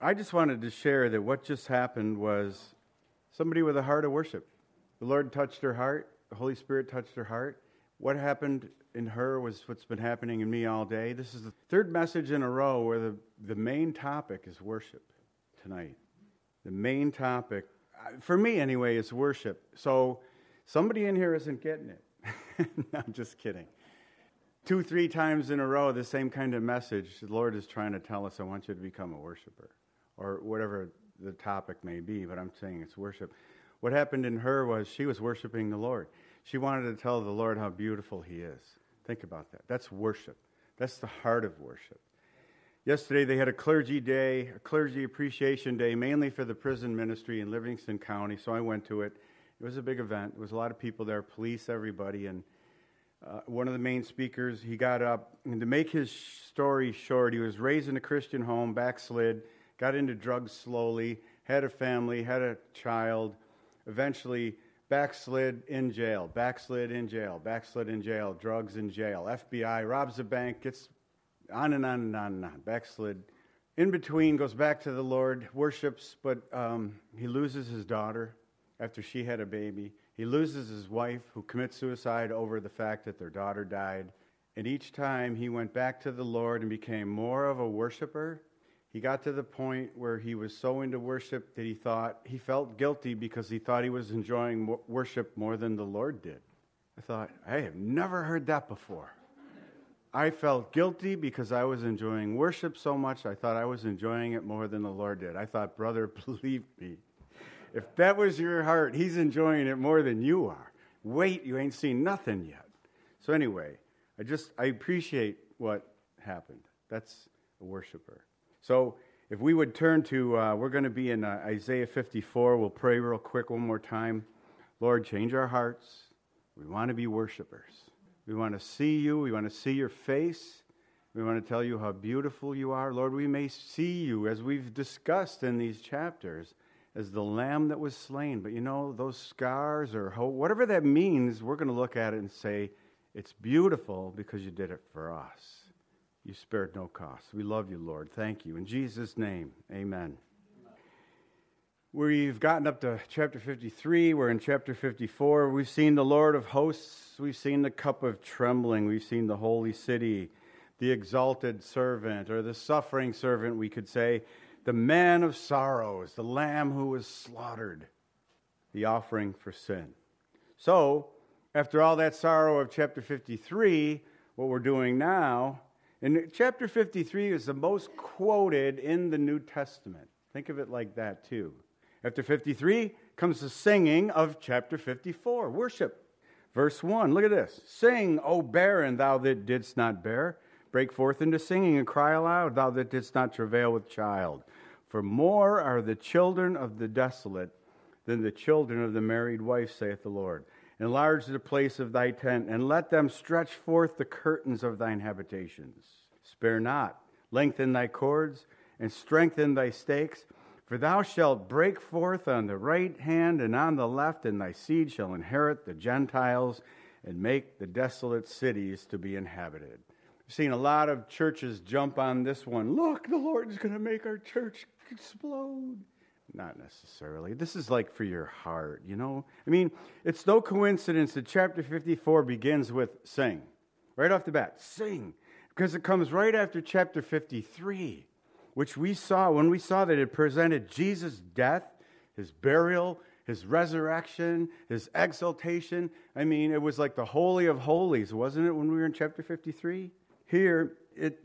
I just wanted to share that what just happened was somebody with a heart of worship. The Lord touched her heart. The Holy Spirit touched her heart. What happened in her was what's been happening in me all day. This is the third message in a row where the main topic is worship tonight. The main topic, for me anyway, is worship. So somebody in here isn't getting it. No, I'm just kidding. 2-3 times in a row, the same kind of message. The Lord is trying to tell us, I want you to become a worshiper. Or whatever the topic may be, but I'm saying it's worship. What happened in her was she was worshiping the Lord. She wanted to tell the Lord how beautiful He is. Think about that. That's worship. That's the heart of worship. Yesterday they had a clergy day, a clergy appreciation day, mainly for the prison ministry in Livingston County, so I went to it. It was a big event. There was a lot of people there, police, everybody, and one of the main speakers, he got up, and to make his story short, he was raised in a Christian home, backslid, got into drugs slowly, had a family, had a child, eventually backslid in jail, backslid in jail, backslid in jail, drugs in jail, FBI, robs a bank, gets on and on and on and on, backslid. In between, goes back to the Lord, worships, but he loses his daughter after she had a baby. He loses his wife, who commits suicide over the fact that their daughter died. And each time he went back to the Lord and became more of a worshiper, he got to the point where he was so into worship that he felt guilty because he thought he was enjoying worship more than the Lord did. I thought, I have never heard that before. I felt guilty because I was enjoying worship so much, I thought I was enjoying it more than the Lord did. I thought, brother, believe me, if that was your heart, He's enjoying it more than you are. Wait, you ain't seen nothing yet. So anyway, I appreciate what happened. That's a worshiper. So if we would turn to, we're going to be in Isaiah 54. We'll pray real quick one more time. Lord, change our hearts. We want to be worshipers. We want to see you. We want to see your face. We want to tell you how beautiful you are. Lord, we may see you, as we've discussed in these chapters, as the lamb that was slain. But you know, those scars or whatever that means, we're going to look at it and say, it's beautiful because you did it for us. You spared no cost. We love you, Lord. Thank you. In Jesus' name, amen. We've gotten up to chapter 53. We're in chapter 54. We've seen the Lord of hosts. We've seen the cup of trembling. We've seen the holy city, the exalted servant, or the suffering servant, we could say, the man of sorrows, the lamb who was slaughtered, the offering for sin. So, after all that sorrow of chapter 53, what we're doing now, and chapter 53 is the most quoted in the New Testament. Think of it like that too. After 53 comes the singing of chapter 54, worship. Verse 1, look at this. Sing, O barren, thou that didst not bear. Break forth into singing and cry aloud, thou that didst not travail with child. For more are the children of the desolate than the children of the married wife, saith the Lord. Enlarge the place of thy tent, and let them stretch forth the curtains of thine habitations. Spare not, lengthen thy cords, and strengthen thy stakes. For thou shalt break forth on the right hand and on the left, and thy seed shall inherit the Gentiles, and make the desolate cities to be inhabited. I've seen a lot of churches jump on this one. Look, the Lord's going to make our church explode. Not necessarily. This is like for your heart, you know. I mean, it's no coincidence that chapter 54 begins with sing. Right off the bat, sing. Because it comes right after chapter 53, which we saw when we saw that it presented Jesus' death, His burial, His resurrection, His exaltation. I mean, it was like the Holy of Holies, wasn't it, when we were in chapter 53? Here,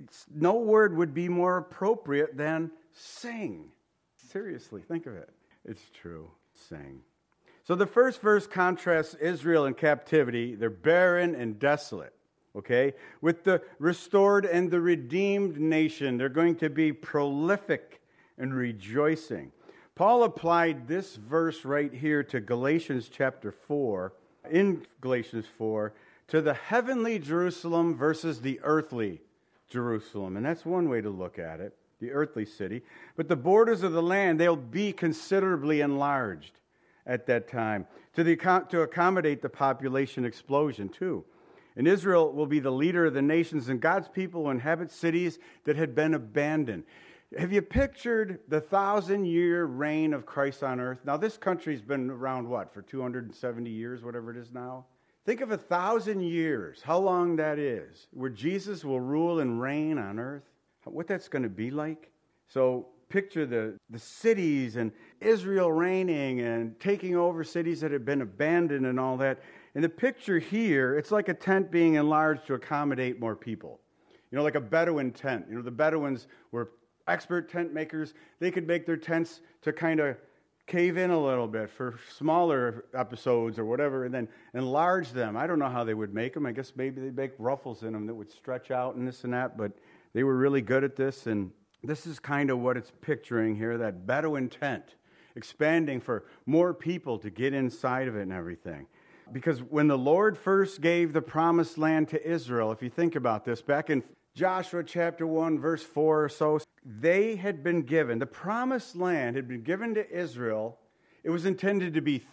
no word would be more appropriate than sing. Seriously, think of it. It's true. Sing. So the first verse contrasts Israel in captivity. They're barren and desolate, okay? With the restored and the redeemed nation, they're going to be prolific and rejoicing. Paul applied this verse right here to Galatians chapter 4, in Galatians 4, to the heavenly Jerusalem versus the earthly Jerusalem. And that's one way to look at it. The earthly city. But the borders of the land, they'll be considerably enlarged at that time to accommodate the population explosion too. And Israel will be the leader of the nations, and God's people will inhabit cities that had been abandoned. Have you pictured the 1,000-year reign of Christ on earth? Now, this country's been around, for 270 years, whatever it is now? Think of 1,000 years, how long that is, where Jesus will rule and reign on earth, what that's going to be like. So picture the cities and Israel reigning and taking over cities that had been abandoned and all that. And the picture here, it's like a tent being enlarged to accommodate more people. Like a Bedouin tent. The Bedouins were expert tent makers. They could make their tents to kind of cave in a little bit for smaller episodes or whatever, and then enlarge them. I don't know how they would make them. I guess maybe they'd make ruffles in them that would stretch out and this and that, but they were really good at this, and this is kind of what it's picturing here, that Bedouin tent, expanding for more people to get inside of it and everything. Because when the Lord first gave the promised land to Israel, if you think about this, back in Joshua chapter 1, verse 4 or so, they had been given, the promised land had been given to Israel. It was intended to be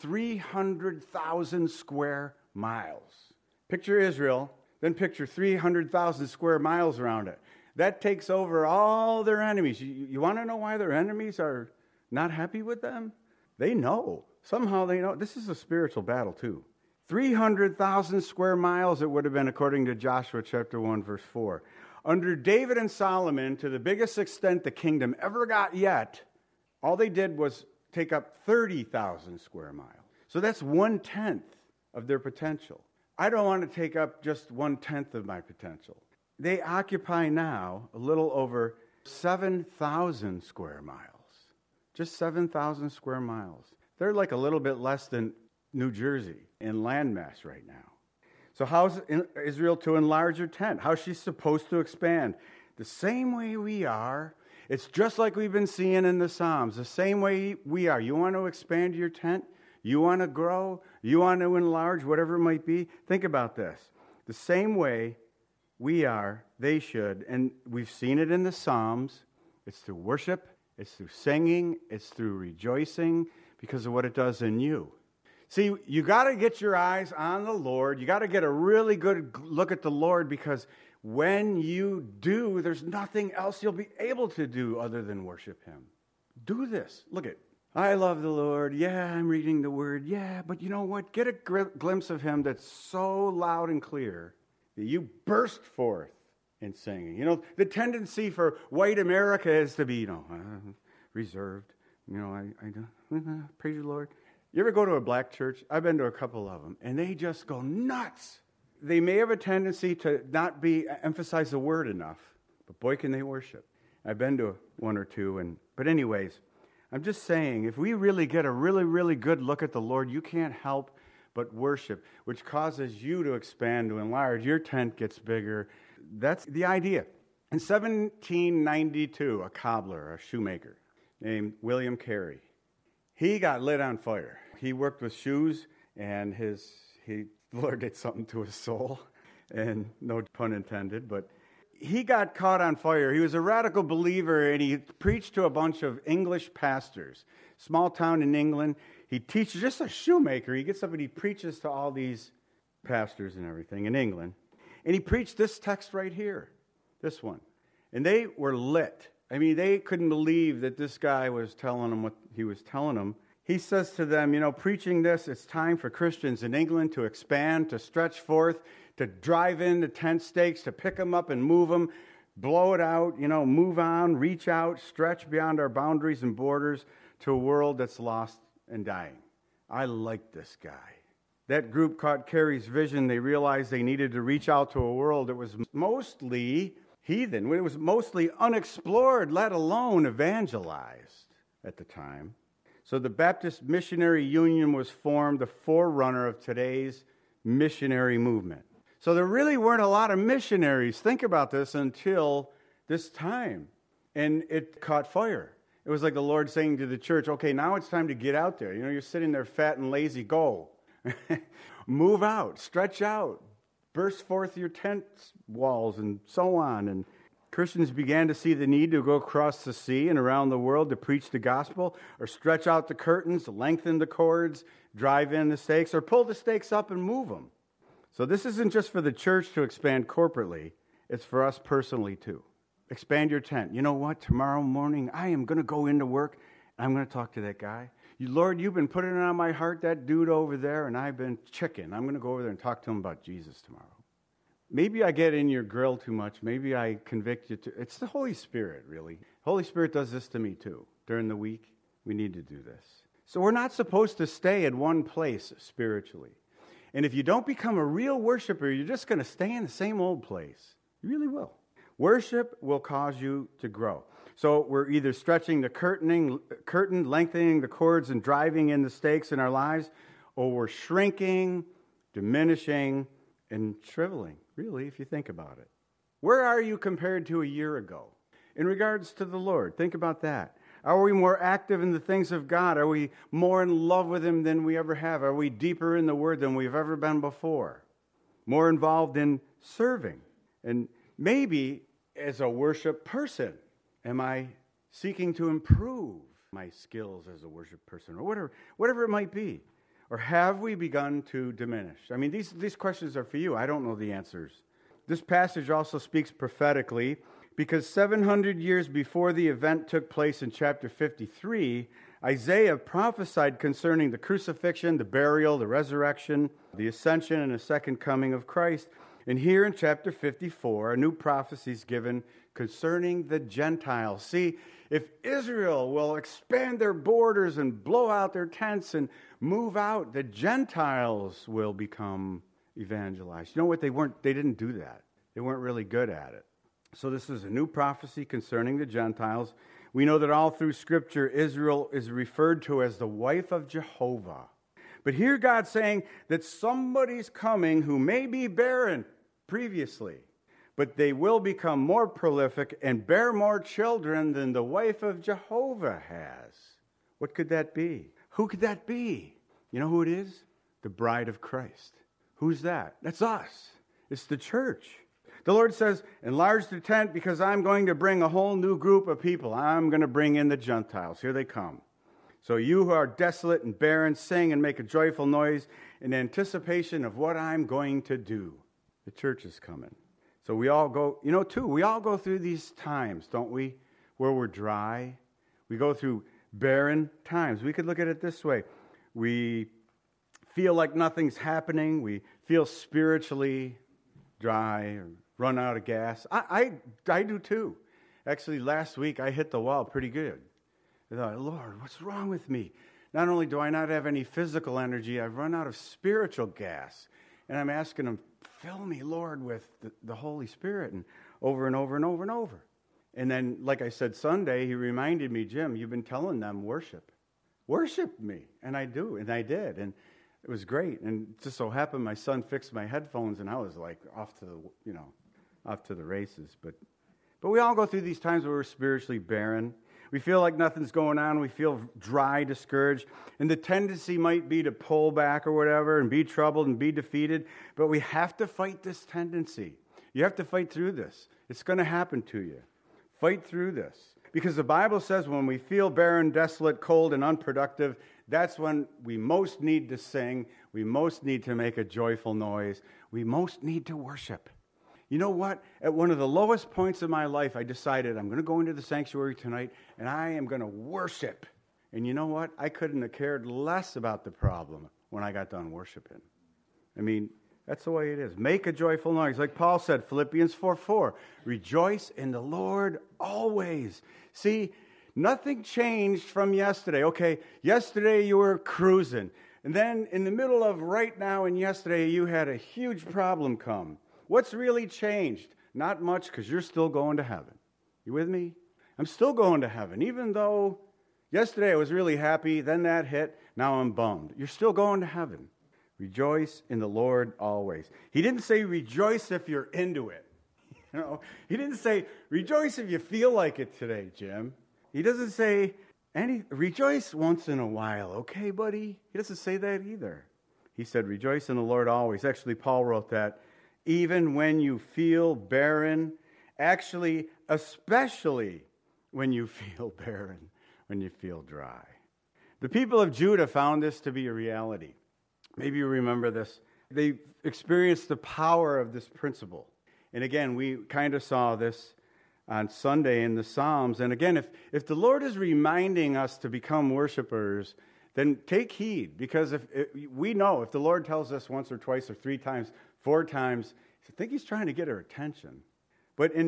300,000 square miles. Picture Israel, then picture 300,000 square miles around it. That takes over all their enemies. You want to know why their enemies are not happy with them? They know. Somehow they know. This is a spiritual battle too. 300,000 square miles it would have been according to Joshua chapter 1, verse 4. Under David and Solomon, to the biggest extent the kingdom ever got yet, all they did was take up 30,000 square miles. So that's 1/10 of their potential. I don't want to take up just 1/10 of my potential. They occupy now a little over 7,000 square miles. Just 7,000 square miles. They're like a little bit less than New Jersey in landmass right now. So how's Israel to enlarge her tent? How's she supposed to expand? The same way we are. It's just like we've been seeing in the Psalms. The same way we are. You want to expand your tent? You want to grow? You want to enlarge, whatever it might be? Think about this. The same way we are, they should. And we've seen it in the Psalms. It's through worship. It's through singing. It's through rejoicing because of what it does in you. See, you got to get your eyes on the Lord. You got to get a really good look at the Lord, because when you do, there's nothing else you'll be able to do other than worship Him. Do this. Look at, I love the Lord. Yeah, I'm reading the Word. Yeah, but you know what? Get a glimpse of Him that's so loud and clear that you burst forth in singing. The tendency for white America is to be, reserved. I praise the Lord. You ever go to a black church? I've been to a couple of them, and they just go nuts. They may have a tendency to not emphasize the word enough, but boy, can they worship. I've been to one or two, but anyways, I'm just saying, if we really get a really, really good look at the Lord, you can't help but worship, which causes you to expand, to enlarge. Your tent gets bigger. That's the idea. In 1792, a cobbler, a shoemaker named William Carey, he got lit on fire. He worked with shoes, and the Lord did something to his soul, and no pun intended, but he got caught on fire. He was a radical believer, and he preached to a bunch of English pastors. Small town in England. He teaches, just a shoemaker. He gets up and he preaches to all these pastors and everything in England. And he preached this text right here, this one. And they were lit. I mean, they couldn't believe that this guy was telling them what he was telling them. He says to them, preaching this, it's time for Christians in England to expand, to stretch forth, to drive in the tent stakes, to pick them up and move them, blow it out, move on, reach out, stretch beyond our boundaries and borders to a world that's lost and dying. I like this guy. That group caught Carey's vision. They realized they needed to reach out to a world that was mostly heathen. It was mostly unexplored, let alone evangelized at the time. So the Baptist Missionary Union was formed, the forerunner of today's missionary movement. So there really weren't a lot of missionaries, think about this, until this time. And it caught fire. It was like the Lord saying to the church, okay, now it's time to get out there. You're sitting there fat and lazy, go. Move out, stretch out, burst forth your tent walls and so on. And Christians began to see the need to go across the sea and around the world to preach the gospel, or stretch out the curtains, lengthen the cords, drive in the stakes, or pull the stakes up and move them. So this isn't just for the church to expand corporately, it's for us personally too. Expand your tent. You know what? Tomorrow morning, I am going to go into work, and I'm going to talk to that guy. Lord, you've been putting it on my heart, that dude over there, and I've been chicken. I'm going to go over there and talk to him about Jesus tomorrow. Maybe I get in your grill too much. Maybe I convict you too. It's the Holy Spirit, really. Holy Spirit does this to me too. During the week, we need to do this. So we're not supposed to stay at one place spiritually. And if you don't become a real worshiper, you're just going to stay in the same old place. You really will. Worship will cause you to grow. So we're either stretching the curtain, lengthening the cords, and driving in the stakes in our lives, or we're shrinking, diminishing, and shriveling, really, if you think about it. Where are you compared to a year ago? In regards to the Lord, think about that. Are we more active in the things of God? Are we more in love with Him than we ever have? Are we deeper in the Word than we've ever been before? More involved in serving? And maybe as a worship person, am I seeking to improve my skills as a worship person? Or whatever it might be. Or have we begun to diminish? I mean, these questions are for you. I don't know the answers. This passage also speaks prophetically because 700 years before the event took place in chapter 53, Isaiah prophesied concerning the crucifixion, the burial, the resurrection, the ascension, and the second coming of Christ. And here in chapter 54, a new prophecy is given concerning the Gentiles. See, if Israel will expand their borders and blow out their tents and move out, the Gentiles will become evangelized. You know what? They didn't do that. They weren't really good at it. So this is a new prophecy concerning the Gentiles. We know that all through Scripture, Israel is referred to as the wife of Jehovah. But here God's saying that somebody's coming who may be barren previously, but they will become more prolific and bear more children than the wife of Jehovah has. What could that be? Who could that be? You know who it is? The bride of Christ. Who's that? That's us. It's the church. The Lord says, enlarge the tent because I'm going to bring a whole new group of people. I'm going to bring in the Gentiles. Here they come. So you who are desolate and barren, sing and make a joyful noise in anticipation of what I'm going to do. The church is coming. So we all go, we all go through these times, don't we, where we're dry. We go through barren times. We could look at it this way. We feel like nothing's happening. We feel spiritually dry or run out of gas. I do too. Actually, last week I hit the wall pretty good. I thought, Lord, what's wrong with me? Not only do I not have any physical energy, I've run out of spiritual gas. And I'm asking Him, fill me, Lord, with the Holy Spirit, and over and over and over and over. And then, like I said Sunday, He reminded me, Jim, you've been telling them worship. Worship me. And I do, and I did. And it was great. And it just so happened my son fixed my headphones, and I was like off to the races. But we all go through these times where we're spiritually barren. We feel like nothing's going on. We feel dry, discouraged. And the tendency might be to pull back or whatever and be troubled and be defeated. But we have to fight this tendency. You have to fight through this. It's going to happen to you. Fight through this. Because the Bible says when we feel barren, desolate, cold, and unproductive, that's when we most need to sing. We most need to make a joyful noise. We most need to worship. You know what? At one of the lowest points of my life, I decided I'm going to go into the sanctuary tonight, and I am going to worship. And you know what? I couldn't have cared less about the problem when I got done worshiping. I mean, that's the way it is. Make a joyful noise. Like Paul said, Philippians 4:4, rejoice in the Lord always. See, nothing changed from yesterday. Okay, yesterday you were cruising. And then in the middle of right now and yesterday, you had a huge problem come. What's really changed? Not much, because you're still going to heaven. You with me? I'm still going to heaven. Even though yesterday I was really happy, then that hit, now I'm bummed. You're still going to heaven. Rejoice in the Lord always. He didn't say rejoice if you're into it. He didn't say rejoice if you feel like it today, Jim. He doesn't say rejoice once in a while, okay, buddy? He doesn't say that either. He said rejoice in the Lord always. Actually, Paul wrote that. Even when you feel barren, actually, especially when you feel barren, when you feel dry. The people of Judah found this to be a reality. Maybe you remember this. They experienced the power of this principle. And again, we kind of saw this on Sunday in the Psalms. And again, if the Lord is reminding us to become worshipers, then take heed, because we know if the Lord tells us once or twice or 3 times, 4 times, I think he's trying to get our attention. But in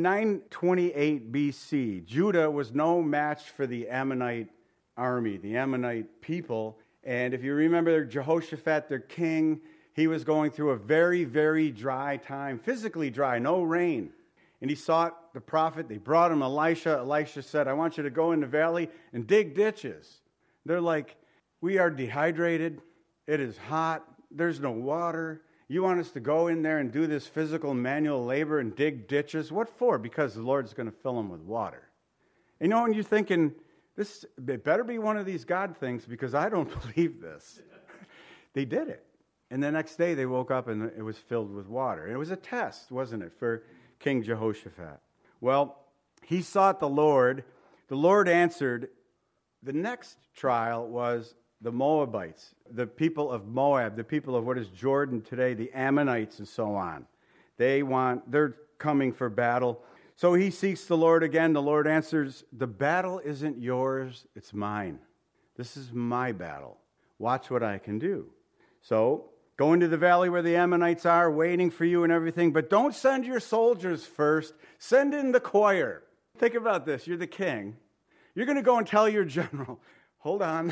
928 BC, Judah was no match for the Ammonite army, the Ammonite people. And if you remember Jehoshaphat, their king, he was going through a very, very dry time, physically dry, no rain. And he sought the prophet. They brought him Elisha. Elisha said, I want you to go in the valley and dig ditches. They're like, we are dehydrated. It is hot. There's no water. You want us to go in there and do this physical manual labor and dig ditches? What for? Because the Lord's going to fill them with water. And and you're thinking, it better be one of these God things, because I don't believe this. They did it. And the next day they woke up and it was filled with water. And it was a test, wasn't it, for King Jehoshaphat? Well, he sought the Lord. The Lord answered. The next trial was the Moabites, the people of Moab, the people of what is Jordan today, the Ammonites and so on. They're coming for battle. So he seeks the Lord again. The Lord answers, the battle isn't yours, it's mine. This is my battle. Watch what I can do. So go into the valley where the Ammonites are, waiting for you and everything, but don't send your soldiers first. Send in the choir. Think about this. You're the king. You're going to go and tell your general, hold on,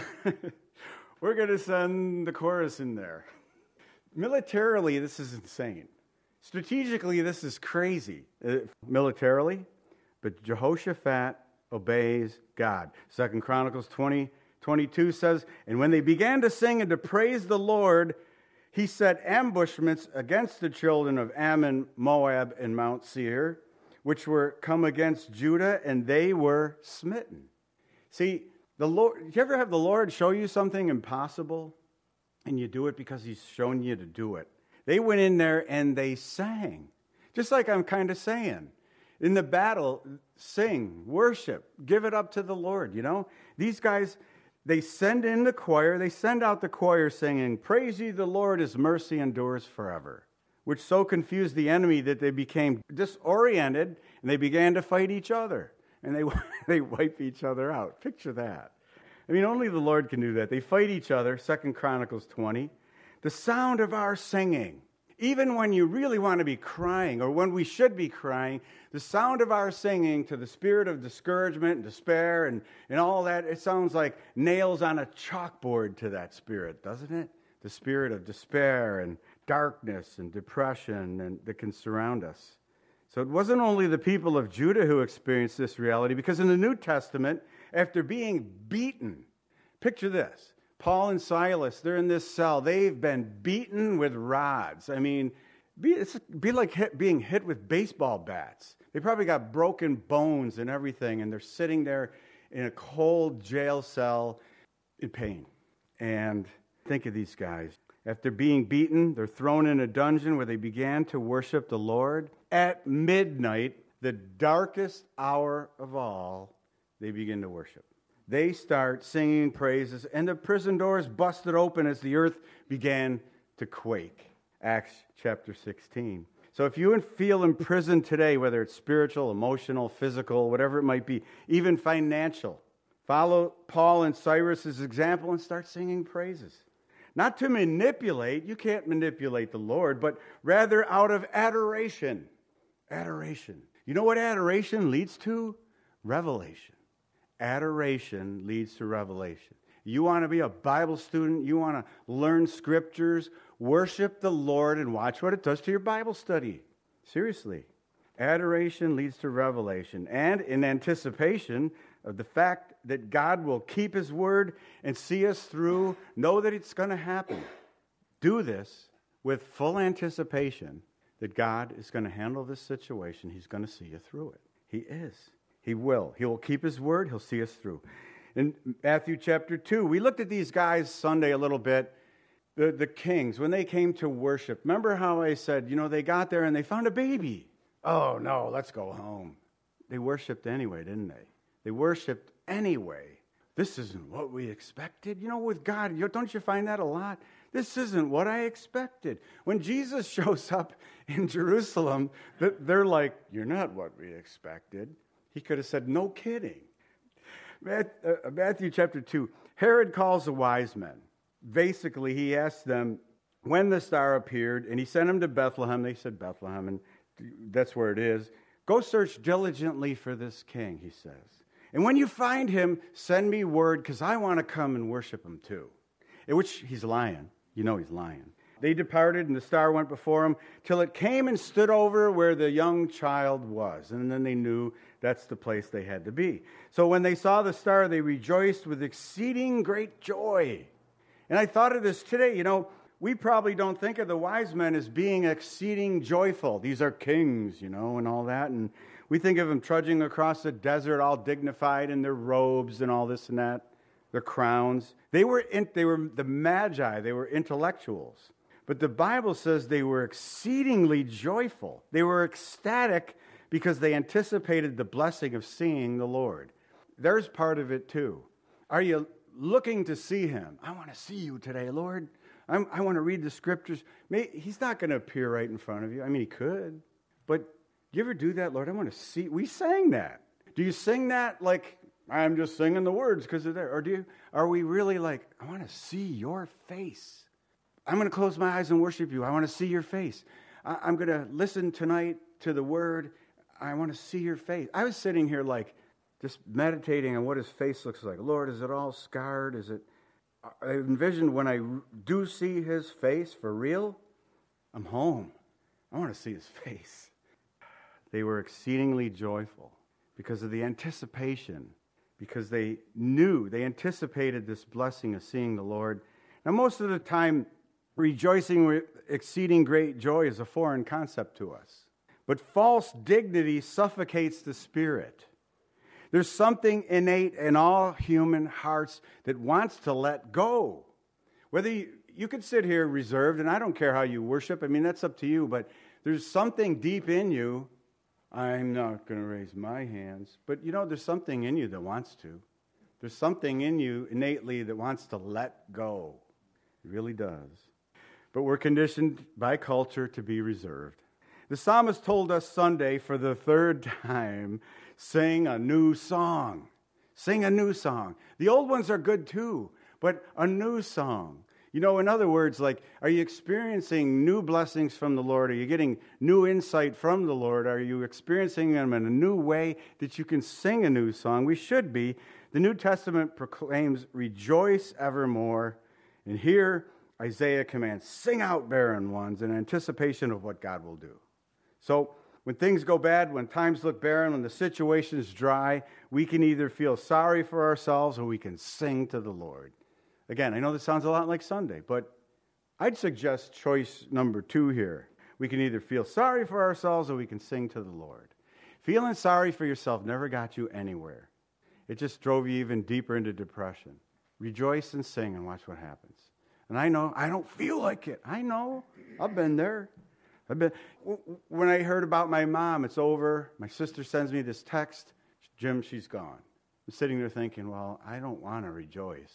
we're going to send the chorus in there. Militarily, this is insane. Strategically, this is crazy. Militarily, but Jehoshaphat obeys God. 2 Chronicles 20:22 says, and when they began to sing and to praise the Lord, he set ambushments against the children of Ammon, Moab, and Mount Seir, which were come against Judah, and they were smitten. See, the Lord, you ever have the Lord show you something impossible and you do it because he's shown you to do it? They went in there and they sang. Just like I'm kind of saying. In the battle, sing, worship, give it up to the Lord, These guys, they send in the choir, they send out the choir singing, praise ye the Lord, his mercy endures forever, which so confused the enemy that they became disoriented and they began to fight each other. And they wipe each other out. Picture that. I mean, only the Lord can do that. They fight each other, 2 Chronicles 20. The sound of our singing, even when you really want to be crying or when we should be crying, the sound of our singing to the spirit of discouragement and despair and all that, it sounds like nails on a chalkboard to that spirit, doesn't it? The spirit of despair and darkness and depression and that can surround us. So it wasn't only the people of Judah who experienced this reality, because in the New Testament, after being beaten, picture this, Paul and Silas, they're in this cell. They've been beaten with rods. I mean, it'd be like being hit with baseball bats. They probably got broken bones and everything, and they're sitting there in a cold jail cell in pain. And think of these guys. After being beaten, they're thrown in a dungeon where they began to worship the Lord. At midnight, the darkest hour of all, they begin to worship. They start singing praises, and the prison doors busted open as the earth began to quake. Acts chapter 16. So if you feel imprisoned today, whether it's spiritual, emotional, physical, whatever it might be, even financial, follow Paul and Cyrus' example and start singing praises. Not to manipulate, you can't manipulate the Lord, but rather out of adoration. Adoration. You know what adoration leads to? Revelation. Adoration leads to revelation. You want to be a Bible student, you want to learn scriptures, worship the Lord and watch what it does to your Bible study. Seriously. Adoration leads to revelation. And in anticipation of the fact that God will keep his word and see us through, know that it's going to happen. Do this with full anticipation that God is going to handle this situation. He's going to see you through it. He is. He will. He will keep his word. He'll see us through. In Matthew chapter 2, we looked at these guys Sunday a little bit, the kings, when they came to worship. Remember how I said, they got there and they found a baby. Oh, no, let's go home. They worshiped anyway, didn't they? They worshiped anyway. This isn't what we expected. With God, don't you find that a lot? This isn't what I expected. When Jesus shows up in Jerusalem, they're like, you're not what we expected. He could have said, no kidding. Matthew chapter 2, Herod calls the wise men. Basically, he asked them when the star appeared, and he sent them to Bethlehem. They said Bethlehem, and that's where it is. Go search diligently for this king, he says. And when you find him, send me word, because I want to come and worship him too. In which he's lying. You know he's lying. They departed, and the star went before him till it came and stood over where the young child was. And then they knew that's the place they had to be. So when they saw the star, they rejoiced with exceeding great joy. And I thought of this today. We probably don't think of the wise men as being exceeding joyful. These are kings, and all that. And we think of them trudging across the desert all dignified in their robes and all this and that, their crowns. They were the magi. They were intellectuals. But the Bible says they were exceedingly joyful. They were ecstatic because they anticipated the blessing of seeing the Lord. There's part of it too. Are you looking to see him? I want to see you today, Lord. I want to read the scriptures. He's not going to appear right in front of you. I mean, he could. But do you ever do that, Lord? I want to see. We sang that. Do you sing that like, I'm just singing the words because they're there? Or are we really like, I want to see your face? I'm going to close my eyes and worship you. I want to see your face. I'm going to listen tonight to the word. I want to see your face. I was sitting here like just meditating on what his face looks like. Lord, is it all scarred? I envisioned when I do see his face for real, I'm home. I want to see his face. They were exceedingly joyful because of the anticipation, because they anticipated this blessing of seeing the Lord. Now, most of the time, rejoicing with exceeding great joy is a foreign concept to us. But false dignity suffocates the spirit. There's something innate in all human hearts that wants to let go. Whether you could sit here reserved, and I don't care how you worship. I mean, that's up to you. But there's something deep in you. I'm not going to raise my hands. But there's something in you that wants to. There's something in you innately that wants to let go. It really does. But we're conditioned by culture to be reserved. The psalmist told us Sunday for the third time, sing a new song. Sing a new song. The old ones are good too, but a new song. In other words, like, are you experiencing new blessings from the Lord? Are you getting new insight from the Lord? Are you experiencing them in a new way that you can sing a new song? We should be. The New Testament proclaims, rejoice evermore. And here, Isaiah commands, sing out, barren ones, in anticipation of what God will do. So when things go bad, when times look barren, when the situation is dry, we can either feel sorry for ourselves or we can sing to the Lord. Again, I know this sounds a lot like Sunday, but I'd suggest choice number 2 here. We can either feel sorry for ourselves or we can sing to the Lord. Feeling sorry for yourself never got you anywhere. It just drove you even deeper into depression. Rejoice and sing and watch what happens. And I know, I don't feel like it. I know. I've been there. When I heard about my mom, it's over. My sister sends me this text. Jim, she's gone. I'm sitting there thinking, well, I don't want to rejoice.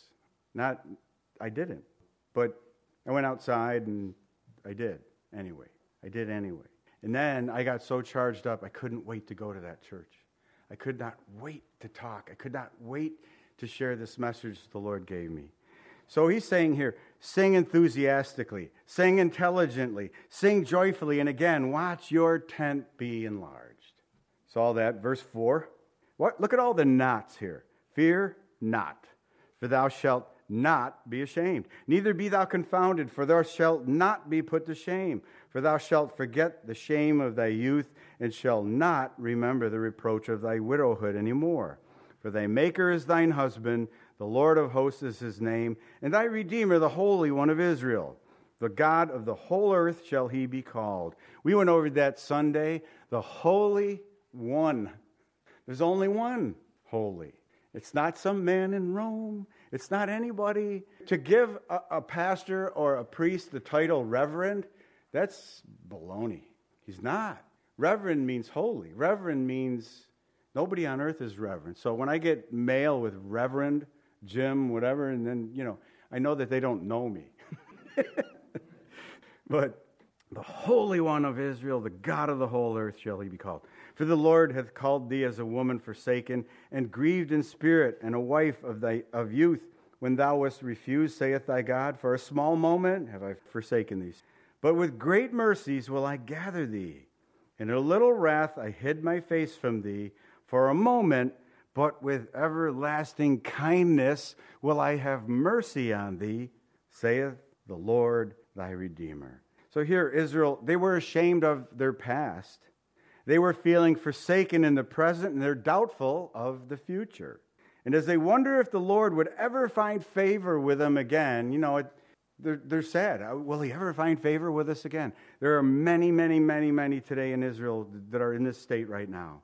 I didn't. But I went outside and I did anyway. And then I got so charged up, I couldn't wait to go to that church. I could not wait to talk. I could not wait to share this message the Lord gave me. So he's saying here, sing enthusiastically, sing intelligently, sing joyfully, and again, watch your tent be enlarged. So all that, verse 4. Look at all the nots here. Fear not, for thou shalt not be ashamed. Neither be thou confounded, for thou shalt not be put to shame. For thou shalt forget the shame of thy youth, and shalt not remember the reproach of thy widowhood any more. For thy Maker is thine husband, the Lord of hosts is his name, and thy Redeemer, the Holy One of Israel. The God of the whole earth shall he be called. We went over that Sunday, the Holy One. There's only one holy. It's not some man in Rome. It's not anybody. To give a pastor or a priest the title reverend, that's baloney. He's not. Reverend means holy. Reverend means nobody on earth is reverend. So when I get mail with Reverend Jim, whatever, and then, I know that they don't know me. But the Holy One of Israel, the God of the whole earth shall he be called. For the Lord hath called thee as a woman forsaken, and grieved in spirit, and a wife of youth, when thou wast refused, saith thy God. For a small moment have I forsaken thee. But with great mercies will I gather thee. In a little wrath I hid my face from thee for a moment, but with everlasting kindness will I have mercy on thee, saith the Lord thy Redeemer. So here, Israel, they were ashamed of their past. They were feeling forsaken in the present, and they're doubtful of the future. And as they wonder if the Lord would ever find favor with them again, they're sad. Will he ever find favor with us again? There are many, many, many, many today in Israel that are in this state right now.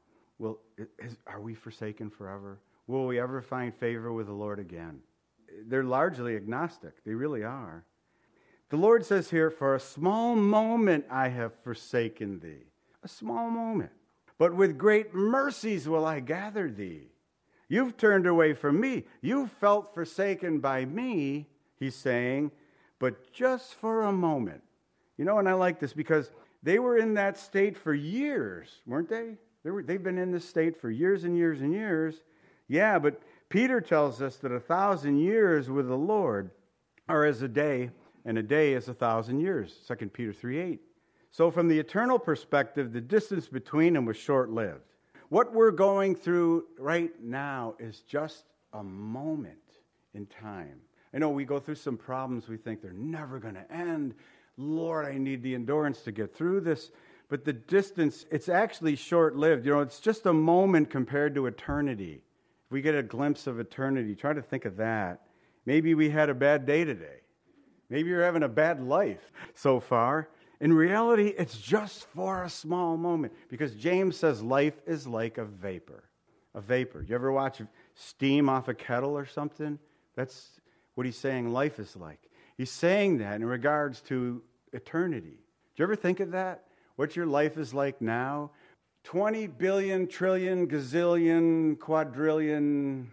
Are we forsaken forever? Will we ever find favor with the Lord again? They're largely agnostic. They really are. The Lord says here, for a small moment I have forsaken thee. A small moment. But with great mercies will I gather thee. You've turned away from me. You've felt forsaken by me, he's saying, but just for a moment. And I like this because they were in that state for years, weren't they? They've been in this state for years and years and years. Yeah, but Peter tells us that 1,000 years with the Lord are as a day, and a day is 1,000 years. 2 Peter 3:8. So from the eternal perspective, the distance between them was short-lived. What we're going through right now is just a moment in time. I know we go through some problems we think they're never going to end. Lord, I need the endurance to get through this. But the distance, it's actually short-lived. It's just a moment compared to eternity. If we get a glimpse of eternity, try to think of that. Maybe we had a bad day today. Maybe you're having a bad life so far. In reality, it's just for a small moment. Because James says life is like a vapor. A vapor. You ever watch steam off a kettle or something? That's what he's saying life is like. He's saying that in regards to eternity. Do you ever think of that? What your life is like now? 20 billion, trillion, gazillion, quadrillion,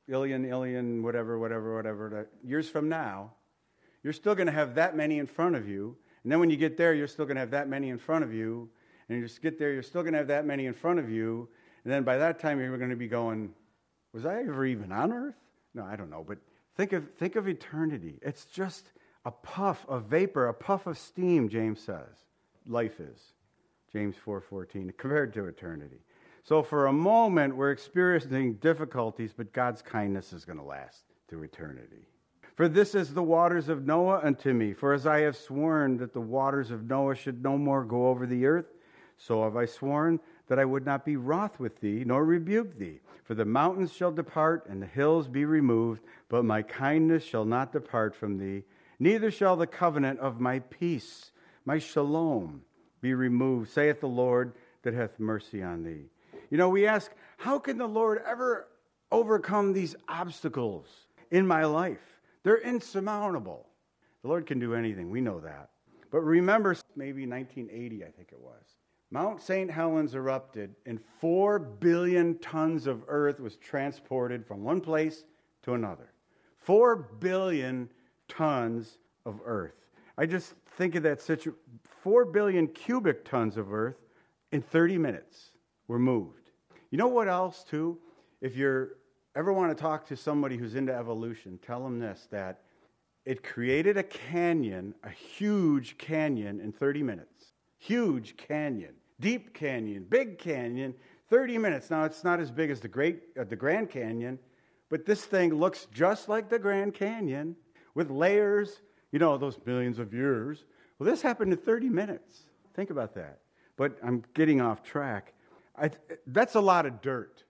illion, whatever, years from now, you're still going to have that many in front of you. And then when you get there, you're still going to have that many in front of you. And you just get there, you're still going to have that many in front of you. And then by that time, you're going to be going, was I ever even on earth? No, I don't know. But think of eternity. It's just a puff of vapor, a puff of steam, James says. Life is. James 4:14, compared to eternity. So for a moment, we're experiencing difficulties, but God's kindness is going to last through eternity. For this is the waters of Noah unto me. For as I have sworn that the waters of Noah should no more go over the earth, so have I sworn that I would not be wroth with thee, nor rebuke thee. For the mountains shall depart, and the hills be removed, but my kindness shall not depart from thee, neither shall the covenant of my peace, my shalom, be removed, saith the Lord that hath mercy on thee. We ask, how can the Lord ever overcome these obstacles in my life? They're insurmountable. The Lord can do anything. We know that. But remember, maybe 1980, I think it was. Mount St. Helens erupted, and 4 billion tons of earth was transported from one place to another. 4 billion tons of earth. I just think of that situation. 4 billion cubic tons of earth in 30 minutes were moved. You know what else, too? If you ever want to talk to somebody who's into evolution, tell them this, that it created a canyon, a huge canyon in 30 minutes. Huge canyon, deep canyon, big canyon, 30 minutes. Now, it's not as big as the Grand Canyon, but this thing looks just like the Grand Canyon with layers, those millions of years. Well, this happened in 30 minutes. Think about that. But I'm getting off track. That's a lot of dirt.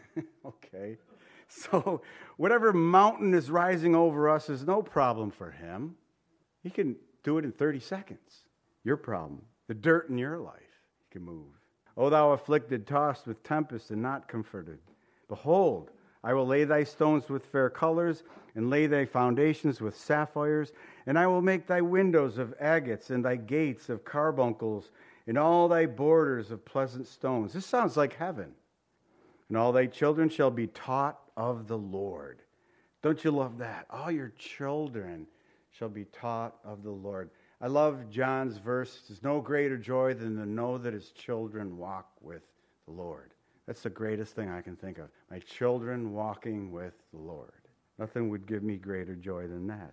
Okay. So whatever mountain is rising over us is no problem for him. He can do it in 30 seconds. Your problem, the dirt in your life, he can move. O thou afflicted, tossed with tempest and not comforted. Behold, I will lay thy stones with fair colors, and lay thy foundations with sapphires, and I will make thy windows of agates, and thy gates of carbuncles, and all thy borders of pleasant stones. This sounds like heaven. And all thy children shall be taught of the Lord. Don't you love that? All your children shall be taught of the Lord. I love John's verse. There's no greater joy than to know that his children walk with the Lord. That's the greatest thing I can think of. My children walking with the Lord. Nothing would give me greater joy than that.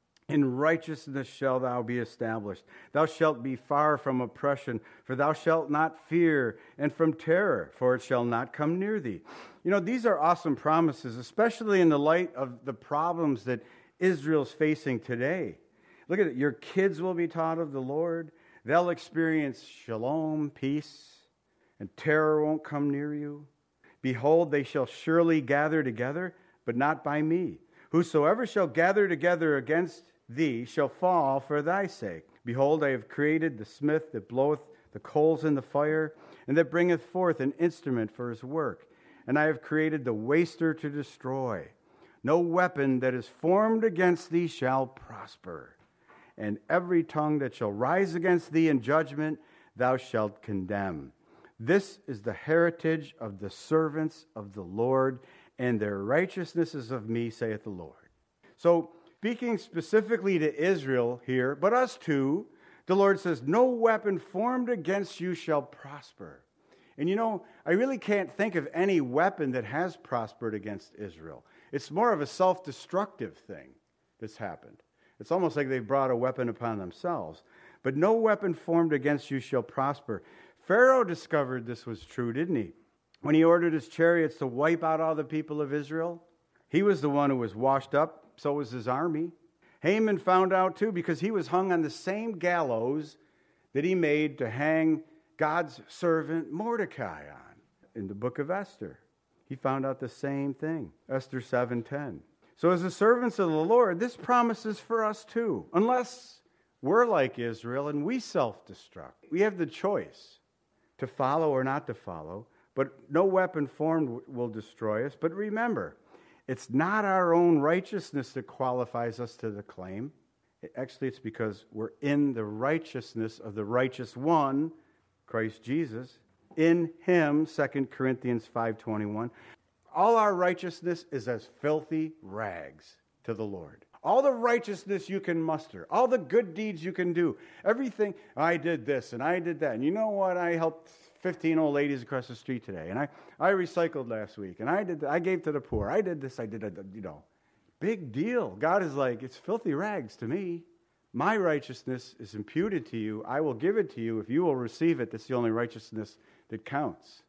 In righteousness shalt thou be established. Thou shalt be far from oppression, for thou shalt not fear, and from terror, for it shall not come near thee. You know, these are awesome promises, especially in the light of the problems that Israel's facing today. Look at it. Your kids will be taught of the Lord. They'll experience shalom, peace, and terror won't come near you. Behold, they shall surely gather together, but not by me. Whosoever shall gather together against thee shall fall for thy sake. Behold, I have created the smith that bloweth the coals in the fire, and that bringeth forth an instrument for his work. And I have created the waster to destroy. No weapon that is formed against thee shall prosper. And every tongue that shall rise against thee in judgment thou shalt condemn. This is the heritage of the servants of the Lord, and their righteousness is of me, saith the Lord. So, speaking specifically to Israel here, but us too, the Lord says, no weapon formed against you shall prosper. And you know, I really can't think of any weapon that has prospered against Israel. It's more of a self-destructive thing that's happened. It's almost like they've brought a weapon upon themselves. But no weapon formed against you shall prosper. Pharaoh discovered this was true, didn't he? When he ordered his chariots to wipe out all the people of Israel, he was the one who was washed up, so was his army. Haman found out too, because he was hung on the same gallows that he made to hang God's servant Mordecai on in the book of Esther. He found out the same thing, Esther 7:10. So as the servants of the Lord, this promise is for us too, unless we're like Israel and we self-destruct. We have the choice to follow or not to follow, but no weapon formed will destroy us. But remember, it's not our own righteousness that qualifies us to the claim. Actually, it's because we're in the righteousness of the righteous one, Christ Jesus. In him, 2 Corinthians 5:21, all our righteousness is as filthy rags to the Lord. All the righteousness you can muster, all the good deeds you can do, everything, I did this and I did that. And you know what? I helped 15 old ladies across the street today. And I recycled last week. And I gave to the poor. I did this, I did that, you know. Big deal. God is like, it's filthy rags to me. My righteousness is imputed to you. I will give it to you. If you will receive it, that's the only righteousness that counts.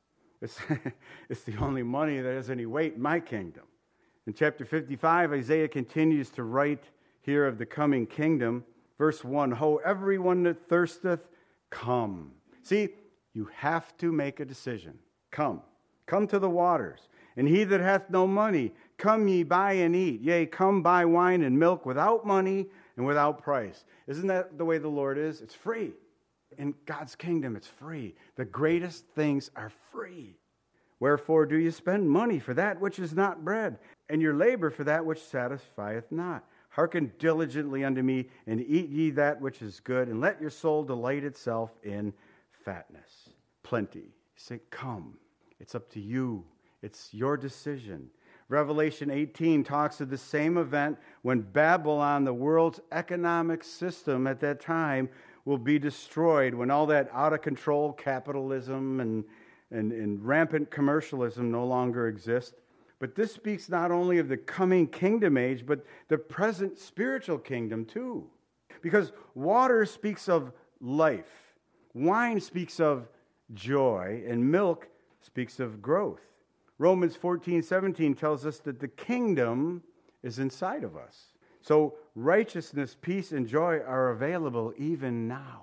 It's the only money that has any weight in my kingdom. In chapter 55, Isaiah continues to write here of the coming kingdom. Verse 1, Ho, everyone that thirsteth, come. See, you have to make a decision. Come to the waters. And he that hath no money, come ye buy and eat. Yea, come buy wine and milk without money and without price. Isn't that the way the Lord is? It's free. In God's kingdom, it's free. The greatest things are free. Wherefore do you spend money for that which is not bread, and your labor for that which satisfieth not? Hearken diligently unto me, and eat ye that which is good, and let your soul delight itself in fatness. Plenty. You say, come. It's up to you. It's your decision. Revelation 18 talks of the same event when Babylon, the world's economic system at that time, will be destroyed, when all that out-of-control capitalism and rampant commercialism no longer exist. But this speaks not only of the coming kingdom age, but the present spiritual kingdom too. Because water speaks of life, wine speaks of joy, and milk speaks of growth. Romans 14:17 tells us that the kingdom is inside of us. So righteousness, peace, and joy are available even now.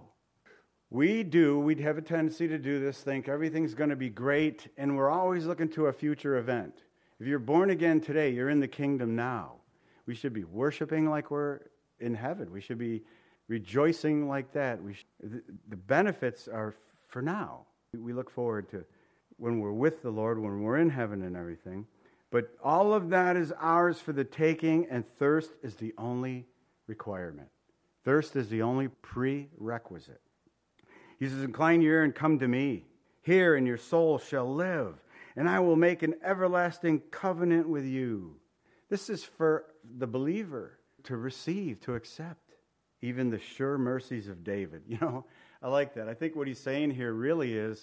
We'd have a tendency to do this, think everything's going to be great, and we're always looking to a future event. If you're born again today, you're in the kingdom now. We should be worshiping like we're in heaven. We should be rejoicing like that. The benefits are for now. We look forward to when we're with the Lord, when we're in heaven and everything. But all of that is ours for the taking, and thirst is the only requirement. Thirst is the only prerequisite. He says, incline your ear and come to me. Hear, and your soul shall live, and I will make an everlasting covenant with you. This is for the believer to receive, to accept, even the sure mercies of David. You know, I like that. I think what he's saying here really is,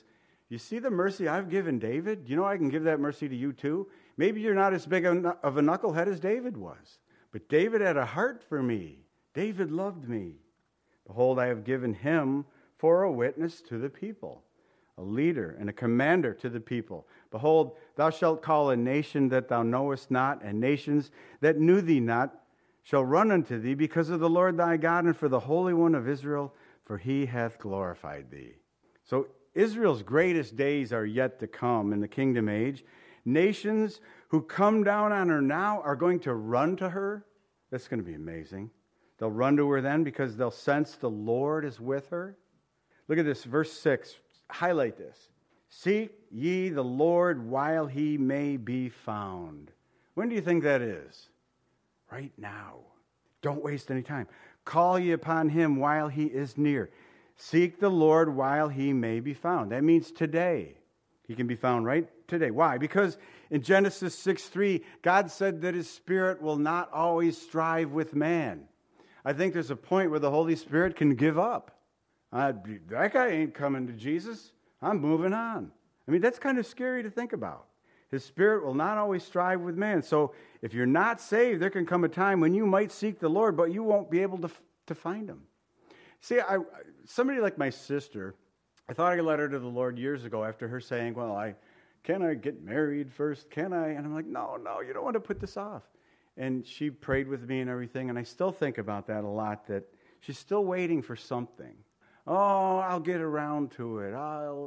You see the mercy I've given David? You know I can give that mercy to you too. Maybe you're not as big of a knucklehead as David was. But David had a heart for me. David loved me. Behold, I have given him for a witness to the people, a leader and a commander to the people. Behold, thou shalt call a nation that thou knowest not, and nations that knew thee not shall run unto thee because of the Lord thy God and for the Holy One of Israel, for he hath glorified thee. So Israel's greatest days are yet to come in the kingdom age. Nations who come down on her now are going to run to her. That's going to be amazing. They'll run to her then because they'll sense the Lord is with her. Look at this, verse 6. Highlight this. Seek ye the Lord while he may be found. When do you think that is? Right now. Don't waste any time. Call ye upon him while he is near. Seek the Lord while he may be found. That means today. He can be found right today. Why? Because in Genesis 6:3, God said that his Spirit will not always strive with man. I think there's a point where the Holy Spirit can give up. That guy ain't coming to Jesus. I'm moving on. I mean, that's kind of scary to think about. His Spirit will not always strive with man. So if you're not saved, there can come a time when you might seek the Lord, but you won't be able to find him. See, somebody like my sister, I thought I led her to the Lord years ago after her saying, well, can I get married first? Can I? And I'm like, no, you don't want to put this off. And she prayed with me and everything, and I still think about that a lot, that she's still waiting for something. Oh, I'll get around to it.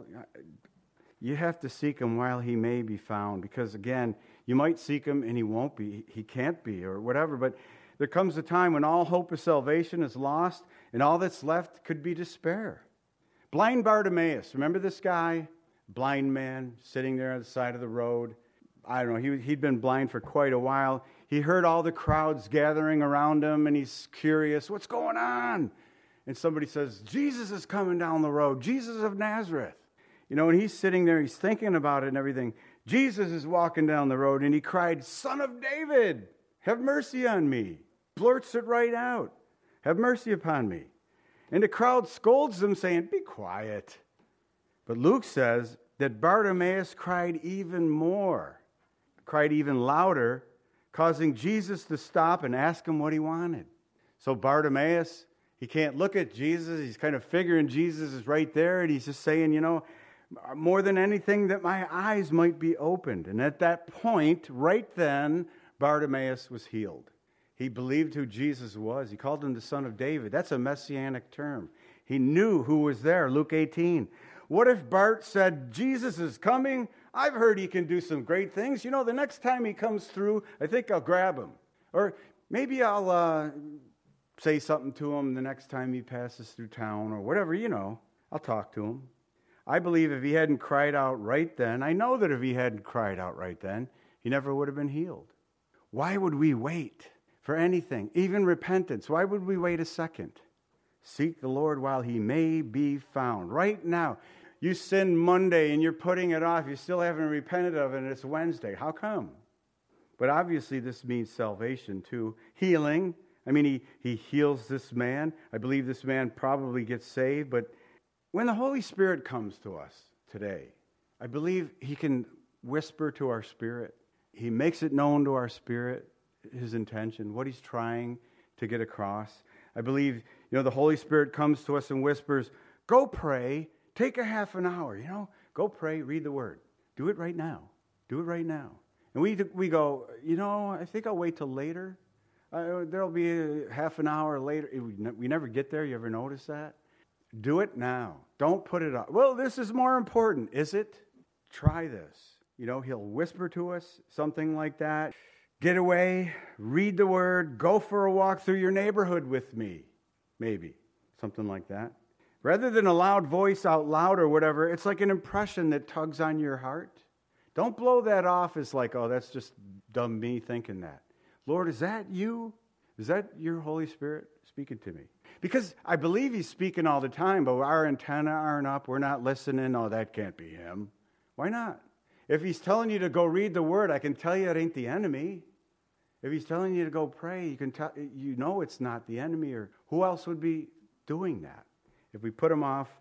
You have to seek him while he may be found, because again, you might seek him and he won't be, he can't be, or whatever, but there comes a time when all hope of salvation is lost, and all that's left could be despair. Blind Bartimaeus, remember this guy? Blind man, sitting there on the side of the road. I don't know, he'd been blind for quite a while. He heard all the crowds gathering around him, and he's curious, what's going on? And somebody says, Jesus is coming down the road, Jesus of Nazareth. You know, and he's sitting there, he's thinking about it and everything. Jesus is walking down the road, and he cried, Son of David, have mercy on me. Blurts it right out. Have mercy upon me. And the crowd scolds him, saying, be quiet. But Luke says that Bartimaeus cried even more, cried even louder, causing Jesus to stop and ask him what he wanted. So Bartimaeus, he can't look at Jesus. He's kind of figuring Jesus is right there, and he's just saying, you know, more than anything, that my eyes might be opened. And at that point, right then, Bartimaeus was healed. He believed who Jesus was. He called him the Son of David. That's a messianic term. He knew who was there, Luke 18. What if Bart said, Jesus is coming? I've heard he can do some great things. You know, the next time he comes through, I think I'll grab him. Or maybe I'll say something to him the next time he passes through town, or whatever, you know. I'll talk to him. I believe if he hadn't cried out right then, I know that if he hadn't cried out right then, he never would have been healed. Why would we wait for anything, even repentance? Why would we wait a second? Seek the Lord while he may be found. Right now, you sinned Monday and you're putting it off. You still haven't repented of it, and it's Wednesday. How come? But obviously this means salvation too. Healing. I mean, he heals this man. I believe this man probably gets saved, but when the Holy Spirit comes to us today, I believe he can whisper to our spirit. He makes it known to our spirit, his intention, what he's trying to get across. I believe, you know, the Holy Spirit comes to us and whispers, go pray, take a half an hour, you know, go pray, read the word. Do it right now. Do it right now. And we go, you know, I think I'll wait till later. There'll be a half an hour later. We never get there. You ever notice that? Do it now. Don't put it off. Well, this is more important. Is it? Try this. You know, he'll whisper to us something like that. Get away, read the word, go for a walk through your neighborhood with me. Maybe. Something like that. Rather than a loud voice out loud or whatever, it's like an impression that tugs on your heart. Don't blow that off as like, oh, that's just dumb me thinking that. Lord, is that you? Is that your Holy Spirit speaking to me? Because I believe he's speaking all the time, but our antennae aren't up. We're not listening. Oh, that can't be him. Why not? If he's telling you to go read the word, I can tell you it ain't the enemy. If he's telling you to go pray, you know it's not the enemy, or who else would be doing that? If we put him off,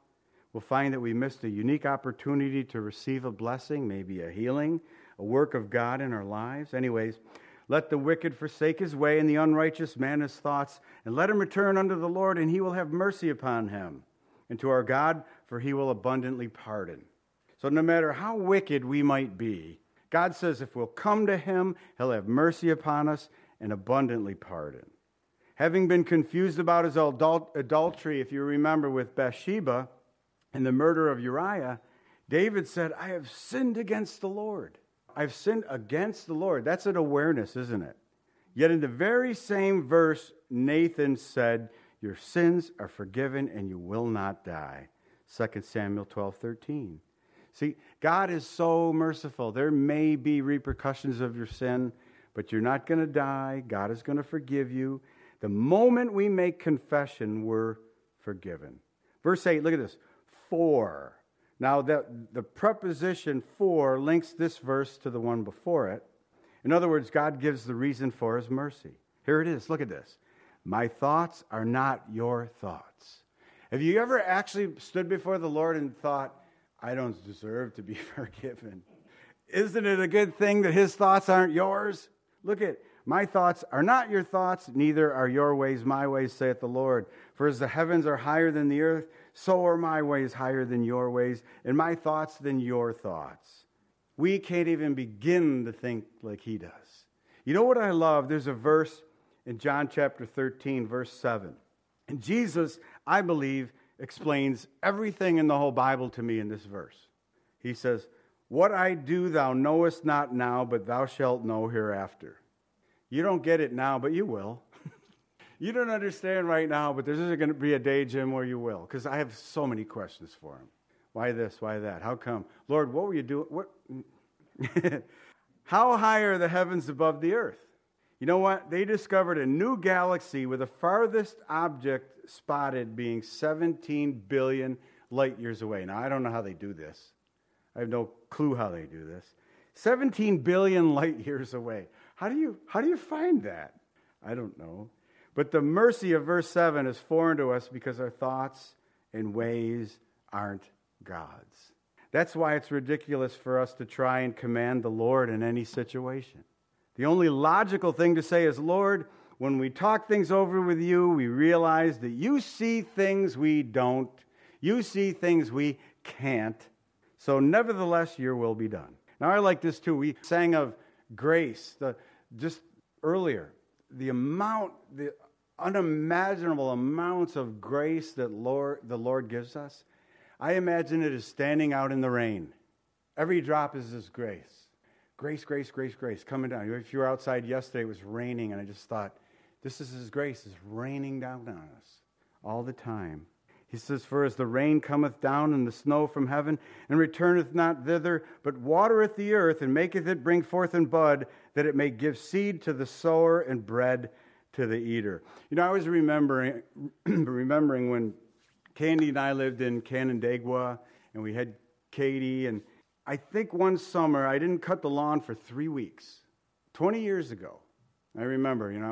we'll find that we missed a unique opportunity to receive a blessing, maybe a healing, a work of God in our lives. Anyways, let the wicked forsake his way and the unrighteous man his thoughts, and let him return unto the Lord, and he will have mercy upon him. And to our God, for he will abundantly pardon. So no matter how wicked we might be, God says if we'll come to him, he'll have mercy upon us and abundantly pardon. Having been confused about his adultery, if you remember, with Bathsheba and the murder of Uriah, David said, I have sinned against the Lord. I've sinned against the Lord. That's an awareness, isn't it? Yet in the very same verse, Nathan said, your sins are forgiven and you will not die. 2 Samuel 12:13. See, God is so merciful. There may be repercussions of your sin, but you're not going to die. God is going to forgive you. The moment we make confession, we're forgiven. Verse 8, look at this. For. Now, the preposition for links this verse to the one before it. In other words, God gives the reason for his mercy. Here it is. Look at this. My thoughts are not your thoughts. Have you ever actually stood before the Lord and thought, I don't deserve to be forgiven? Isn't it a good thing that his thoughts aren't yours? Look at, my thoughts are not your thoughts, neither are your ways my ways, saith the Lord. For as the heavens are higher than the earth, so are my ways higher than your ways, and my thoughts than your thoughts. We can't even begin to think like he does. You know what I love? There's a verse in John chapter 13, verse 7. And Jesus, I believe, explains everything in the whole Bible to me in this verse. He says, what I do thou knowest not now, but thou shalt know hereafter. You don't get it now, but you will. You don't understand right now, but there's going to be a day, Jim, where you will. Because I have so many questions for him. Why this? Why that? How come? Lord, what were you doing? What? How high are the heavens above the earth? You know what? They discovered a new galaxy with the farthest object spotted being 17 billion light years away. Now, I don't know how they do this. I have no clue how they do this. 17 billion light years away. How do you find that? I don't know. But the mercy of verse 7 is foreign to us because our thoughts and ways aren't God's. That's why it's ridiculous for us to try and command the Lord in any situation. The only logical thing to say is, Lord, when we talk things over with you, we realize that you see things we don't. You see things we can't. So nevertheless, your will be done. Now, I like this too. We sang of grace just earlier. The unimaginable amounts of grace that the Lord gives us. I imagine it as standing out in the rain. Every drop is His grace. Grace, grace, grace, grace coming down. If you were outside yesterday, it was raining, and I just thought, this is His grace. It's raining down on us all the time. He says, for as the rain cometh down and the snow from heaven, and returneth not thither, but watereth the earth, and maketh it bring forth in bud, that it may give seed to the sower and bread to the eater. You know, I was remembering when Candy and I lived in Canandaigua, and we had Katie, and I think one summer I didn't cut the lawn for 3 weeks, 20 years ago. I remember, I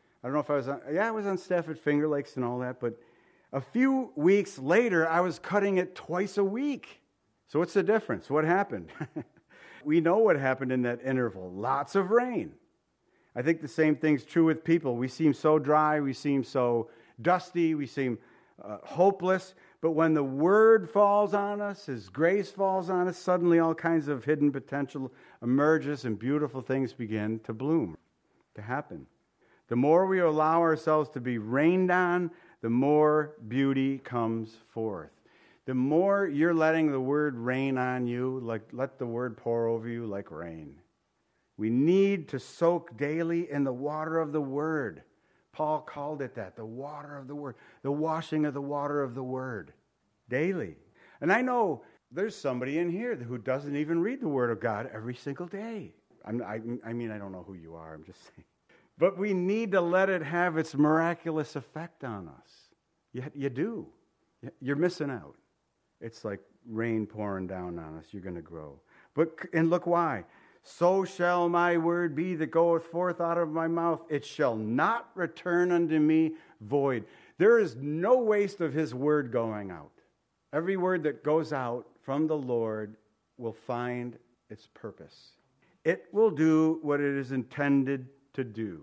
was on staff at Finger Lakes and all that, but a few weeks later, I was cutting it twice a week. So what's the difference? What happened? We know what happened in that interval. Lots of rain. I think the same thing's true with people. We seem so dry. We seem so dusty. We seem hopeless. But when the Word falls on us, His grace falls on us, suddenly all kinds of hidden potential emerges and beautiful things begin to bloom, to happen. The more we allow ourselves to be rained on, the more beauty comes forth. The more you're letting the Word rain on you, let the Word pour over you like rain. We need to soak daily in the water of the Word. Paul called it that, the water of the Word, the washing of the water of the Word, daily. And I know there's somebody in here who doesn't even read the Word of God every single day. I don't know who you are, I'm just saying. But we need to let it have its miraculous effect on us. You do. You're missing out. It's like rain pouring down on us. You're going to grow. And look why. So shall my word be that goeth forth out of my mouth. It shall not return unto me void. There is no waste of His word going out. Every word that goes out from the Lord will find its purpose. It will do what it is intended to do,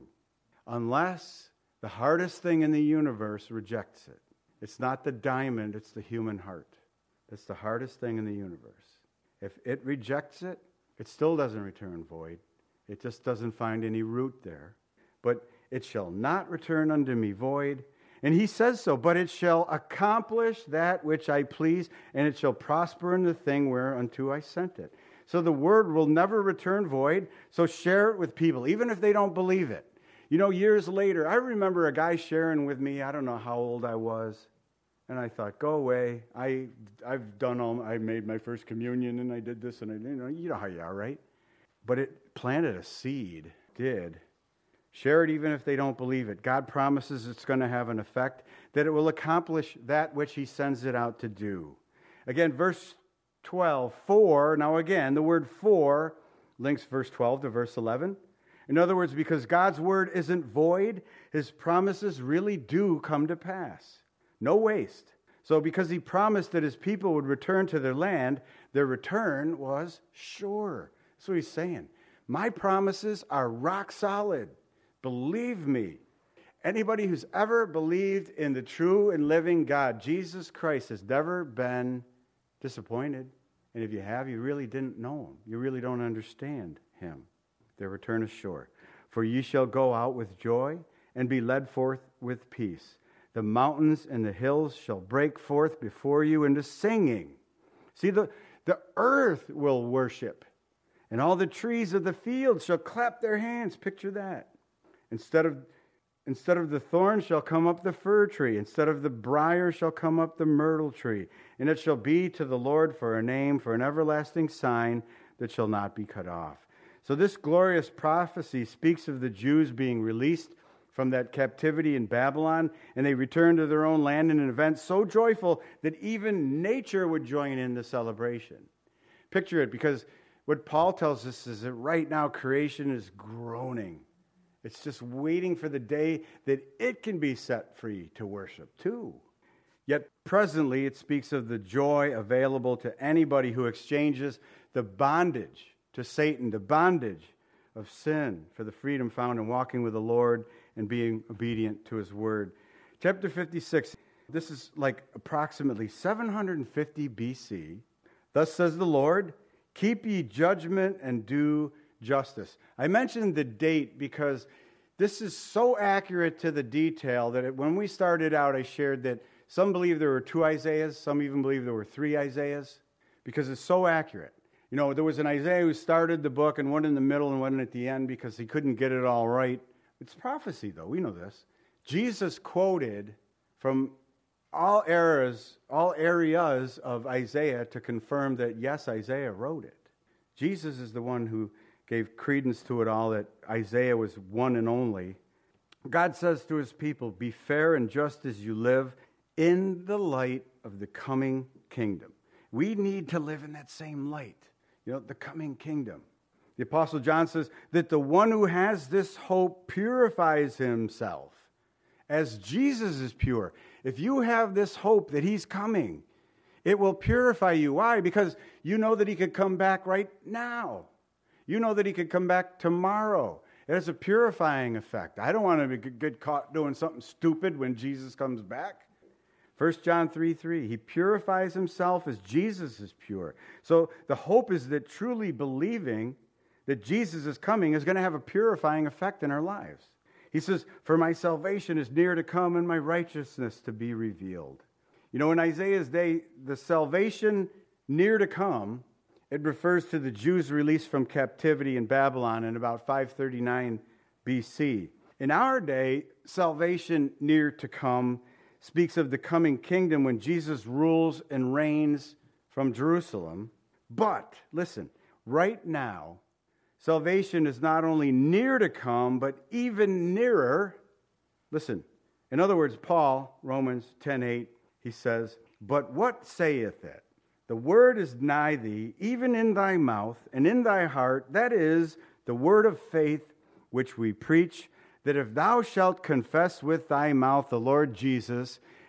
unless the hardest thing in the universe rejects it. It's not the diamond, it's the human heart. That's the hardest thing in the universe. If it rejects it, it still doesn't return void. It just doesn't find any root there. But it shall not return unto me void. And he says so, but it shall accomplish that which I please, and it shall prosper in the thing whereunto I sent it. So the word will never return void, so share it with people, even if they don't believe it. You know, years later, I remember a guy sharing with me, I don't know how old I was, and I thought, go away. I made my first communion, and I did this, and you know how you are, right? But it planted a seed, did. Share it even if they don't believe it. God promises it's going to have an effect, that it will accomplish that which he sends it out to do. Again, verse 12, for, now again, the word for links verse 12 to verse 11. In other words, because God's word isn't void, his promises really do come to pass. No waste. So because he promised that his people would return to their land, their return was sure. That's what he's saying. My promises are rock solid. Believe me. Anybody who's ever believed in the true and living God, Jesus Christ, has never been disappointed. And if you have, you really didn't know him. You really don't understand him. Their return is sure. For ye shall go out with joy and be led forth with peace. The mountains and the hills shall break forth before you into singing. See, the earth will worship, and all the trees of the field shall clap their hands. Picture that. Instead of the thorn shall come up the fir tree. Instead of the briar shall come up the myrtle tree. And it shall be to the Lord for a name, for an everlasting sign that shall not be cut off. So this glorious prophecy speaks of the Jews being released from that captivity in Babylon, and they return to their own land in an event so joyful that even nature would join in the celebration. Picture it, because what Paul tells us is that right now creation is groaning. It's just waiting for the day that it can be set free to worship too. Yet presently it speaks of the joy available to anybody who exchanges the bondage to Satan, the bondage of sin, for the freedom found in walking with the Lord and being obedient to his word. Chapter 56, this is like approximately 750 BC. Thus says the Lord, keep ye judgment and do justice. I mentioned the date because this is so accurate to the detail that when we started out, I shared that some believe there were 2 Isaiahs, some even believe there were 3 Isaiahs, because it's so accurate. You know, there was an Isaiah who started the book and one in the middle and one at the end because he couldn't get it all right. It's prophecy, though. We know this. Jesus quoted from all areas of Isaiah to confirm that, yes, Isaiah wrote it. Jesus is the one who gave credence to it all, that Isaiah was one and only. God says to his people, be fair and just as you live in the light of the coming kingdom. We need to live in that same light, the coming kingdom. The Apostle John says that the one who has this hope purifies himself as Jesus is pure. If you have this hope that he's coming, it will purify you. Why? Because you know that he could come back right now. You know that he could come back tomorrow. It has a purifying effect. I don't want to get caught doing something stupid when Jesus comes back. 1 John 3:3, he purifies himself as Jesus is pure. So the hope is that truly believing that Jesus is coming is going to have a purifying effect in our lives. He says, for my salvation is near to come and my righteousness to be revealed. In Isaiah's day, the salvation near to come, it refers to the Jews released from captivity in Babylon in about 539 BC. In our day, salvation near to come speaks of the coming kingdom when Jesus rules and reigns from Jerusalem. But, listen, right now, salvation is not only near to come, but even nearer. Listen, in other words, Paul, Romans 10:8, he says, but what saith it? The word is nigh thee, even in thy mouth and in thy heart, that is, the word of faith which we preach, that if thou shalt confess with thy mouth the Lord Jesus,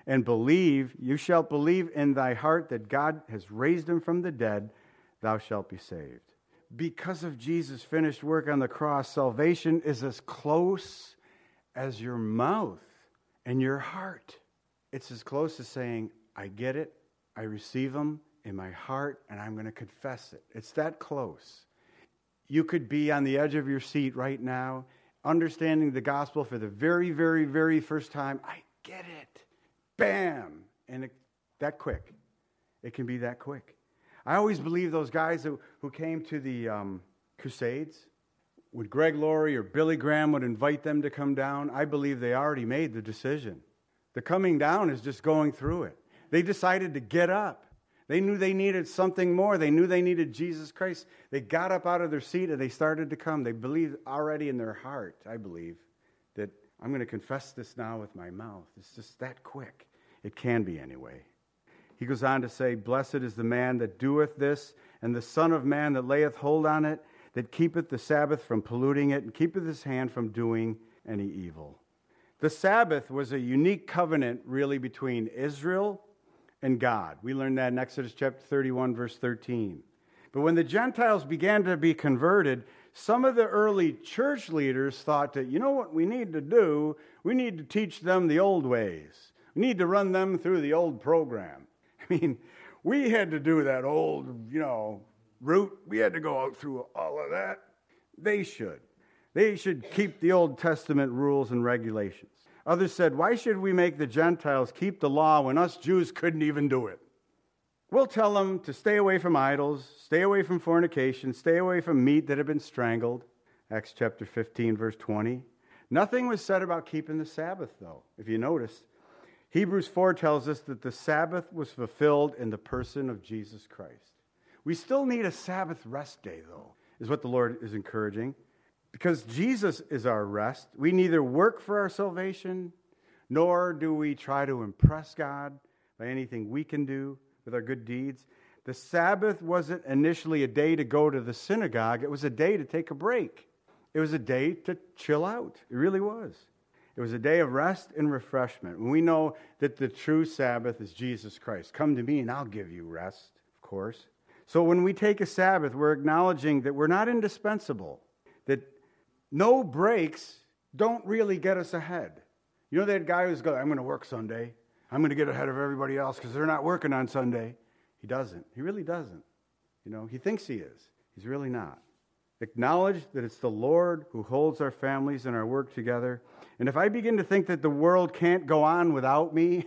and believe, you shalt believe in thy heart that God has raised him from the dead, thou shalt be saved. Because of Jesus' finished work on the cross, salvation is as close as your mouth and your heart. It's as close as saying, I get it, I receive him in my heart, and I'm going to confess it. It's that close. You could be on the edge of your seat right now, understanding the gospel for the very, very, very first time. I get it. Bam! And that quick. It can be that quick. I always believe those guys who came to the Crusades, when Greg Laurie or Billy Graham would invite them to come down, I believe they already made the decision. The coming down is just going through it. They decided to get up. They knew they needed something more. They knew they needed Jesus Christ. They got up out of their seat and they started to come. They believed already in their heart, I believe, that I'm going to confess this now with my mouth. It's just that quick. It can be anyway. He goes on to say, blessed is the man that doeth this, and the Son of Man that layeth hold on it, that keepeth the Sabbath from polluting it, and keepeth his hand from doing any evil. The Sabbath was a unique covenant, really, between Israel and God. We learned that in Exodus chapter 31, verse 13. But when the Gentiles began to be converted, some of the early church leaders thought that, you know what we need to do? We need to teach them the old ways. We need to run them through the old program. I mean, we had to do that old, route. We had to go out through all of that. They should. They should keep the Old Testament rules and regulations. Others said, why should we make the Gentiles keep the law when us Jews couldn't even do it? We'll tell them to stay away from idols, stay away from fornication, stay away from meat that had been strangled. Acts chapter 15, verse 20. Nothing was said about keeping the Sabbath, though, if you notice. Hebrews 4 tells us that the Sabbath was fulfilled in the person of Jesus Christ. We still need a Sabbath rest day, though, is what the Lord is encouraging. Because Jesus is our rest. We neither work for our salvation, nor do we try to impress God by anything we can do with our good deeds. The Sabbath wasn't initially a day to go to the synagogue. It was a day to take a break. It was a day to chill out. It really was. It was a day of rest and refreshment. And we know that the true Sabbath is Jesus Christ. Come to me and I'll give you rest, of course. So when we take a Sabbath, we're acknowledging that we're not indispensable, that no breaks don't really get us ahead. You know that guy who's going, I'm going to work Sunday. I'm going to get ahead of everybody else because they're not working on Sunday. He doesn't. He really doesn't. He thinks he is. He's really not. Acknowledge that it's the Lord who holds our families and our work together. And if I begin to think that the world can't go on without me,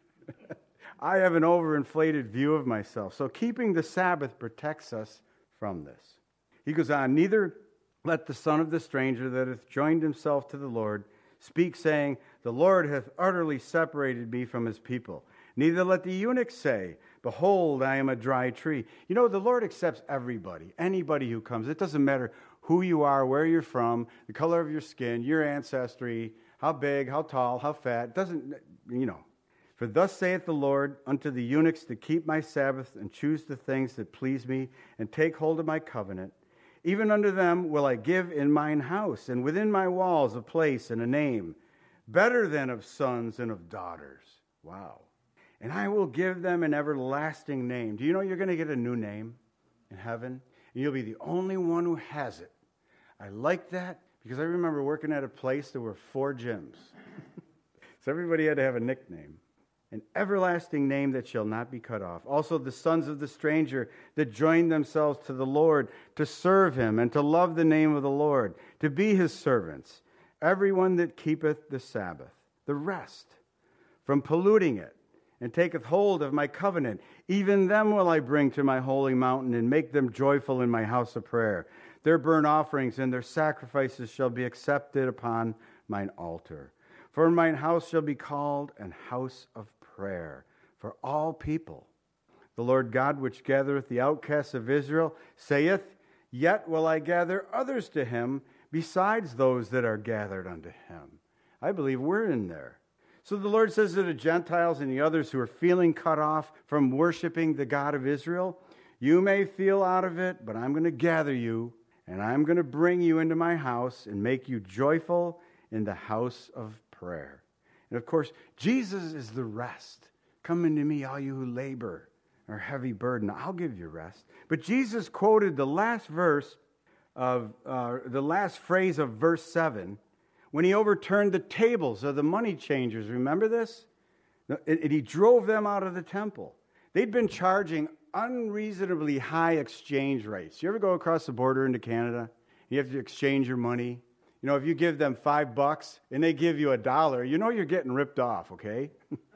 I have an overinflated view of myself. So keeping the Sabbath protects us from this. He goes on, neither let the son of the stranger that hath joined himself to the Lord speak, saying, the Lord hath utterly separated me from his people. Neither let the eunuch say, behold, I am a dry tree. The Lord accepts everybody, anybody who comes. It doesn't matter who you are, where you're from, the color of your skin, your ancestry, how big, how tall, how fat. It doesn't. For thus saith the Lord unto the eunuchs to keep my Sabbath and choose the things that please me and take hold of my covenant. Even unto them will I give in mine house and within my walls a place and a name, better than of sons and of daughters. Wow. And I will give them an everlasting name. Do you know you're going to get a new name in heaven? And you'll be the only one who has it. I like that because I remember working at a place there were 4 gyms. So everybody had to have a nickname. An everlasting name that shall not be cut off. Also the sons of the stranger that join themselves to the Lord to serve him and to love the name of the Lord, to be his servants. Everyone that keepeth the Sabbath, the rest, from polluting it, and taketh hold of my covenant, even them will I bring to my holy mountain and make them joyful in my house of prayer. Their burnt offerings and their sacrifices shall be accepted upon mine altar. For mine house shall be called an house of prayer for all people. The Lord God, which gathereth the outcasts of Israel, saith, yet will I gather others to him besides those that are gathered unto him. I believe we're in there. So the Lord says to the Gentiles and the others who are feeling cut off from worshiping the God of Israel, you may feel out of it, but I'm going to gather you, and I'm going to bring you into my house and make you joyful in the house of prayer. And of course, Jesus is the rest. Come unto me, all you who labor or heavy burden. I'll give you rest. But Jesus quoted the last verse of the last phrase of verse 7 when he overturned the tables of the money changers. Remember this? And he drove them out of the temple. They'd been charging unreasonably high exchange rates. You ever go across the border into Canada? You have to exchange your money. You know, if you give them $5 and they give you $1, you know you're getting ripped off, okay?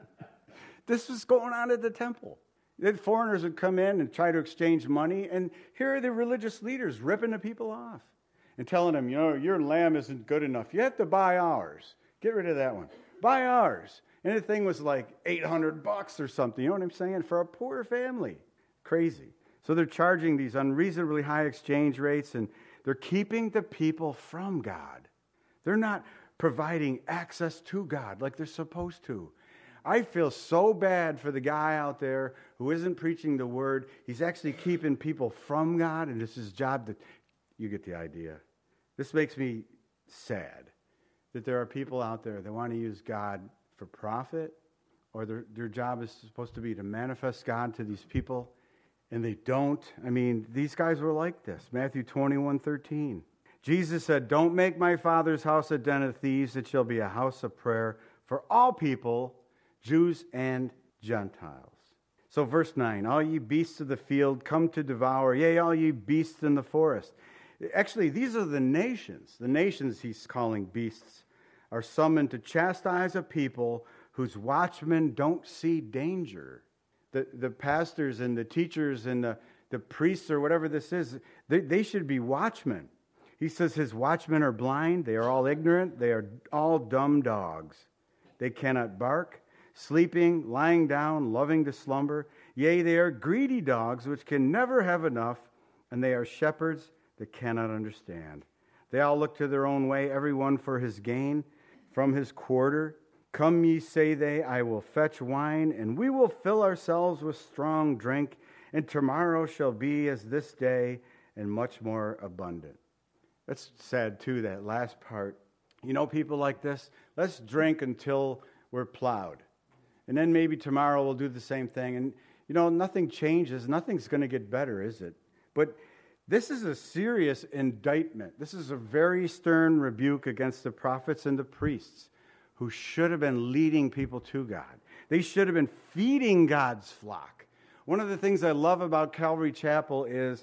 This was going on at the temple. Then foreigners would come in and try to exchange money, and here are the religious leaders ripping the people off and telling them, you know, your lamb isn't good enough. You have to buy ours. Get rid of that one. Buy ours. And the thing was like $800 or something, you know what I'm saying, for a poor family. Crazy. So they're charging these unreasonably high exchange rates, and they're keeping the people from God. They're not providing access to God like they're supposed to. I feel so bad for the guy out there who isn't preaching the word. He's actually keeping people from God, and it's his job to... You get the idea. This makes me sad that there are people out there that want to use God for profit, or their job is supposed to be to manifest God to these people, and they don't. I mean, these guys were like this. Matthew 21:13. Jesus said, "Don't make my Father's house a den of thieves. It shall be a house of prayer for all people, Jews and Gentiles." So verse 9, "All ye beasts of the field come to devour, yea, all ye beasts in the forest." Actually, these are the nations. The nations he's calling beasts are summoned to chastise a people whose watchmen don't see danger. The pastors and the teachers and the priests or whatever this is, they should be watchmen. He says his watchmen are blind, they are all ignorant, they are all dumb dogs. They cannot bark, sleeping, lying down, loving to slumber. Yea, they are greedy dogs which can never have enough, and they are shepherds that cannot understand. They all look to their own way, every one for his gain from his quarter. Come ye, say they, I will fetch wine, and we will fill ourselves with strong drink, and tomorrow shall be as this day, and much more abundant. That's sad too, that last part. You know, people like this, let's drink until we're plowed. And then maybe tomorrow we'll do the same thing. And, you know, nothing changes. Nothing's going to get better, is it? But this is a serious indictment. This is a very stern rebuke against the prophets and the priests who should have been leading people to God. They should have been feeding God's flock. One of the things I love about Calvary Chapel is